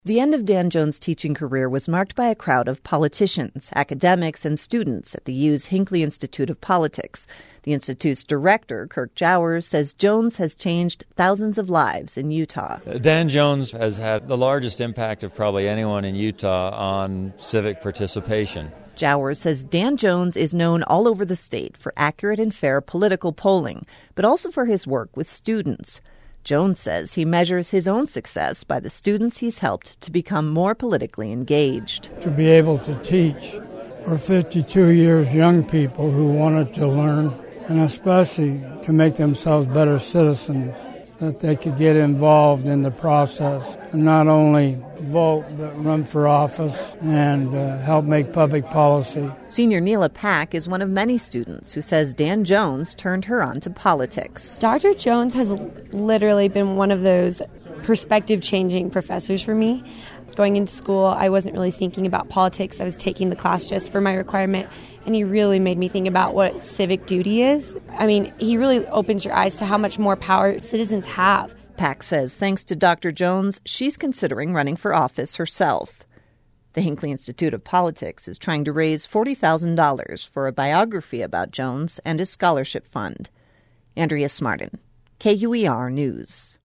The end of Dan Jones' teaching career was marked by a crowd of politicians, academics, and students at the U's Hinckley Institute of Politics. The institute's director, Kirk Jowers, says Jones has changed thousands of lives in Utah. Dan Jones has had the largest impact of probably anyone in Utah on civic participation. Jowers says Dan Jones is known all over the state for accurate and fair political polling, but also for his work with students. Jones says he measures his own success by the students he's helped to become more politically engaged. To be able to teach for 52 years young people who wanted to learn, and especially to make themselves better citizens, that they could get involved in the process and not only vote but run for office and help make public policy. Senior Neela Pack is one of many students who says Dan Jones turned her on to politics. Dr. Jones has literally been one of those perspective-changing professors for me. Going into school, I wasn't really thinking about politics. I was taking the class just for my requirement, and he really made me think about what civic duty is. I mean, he really opens your eyes to how much more power citizens have. Pack says thanks to Dr. Jones, she's considering running for office herself. The Hinckley Institute of Politics is trying to raise $40,000 for a biography about Jones and his scholarship fund. Andrea Smartin, KUER News.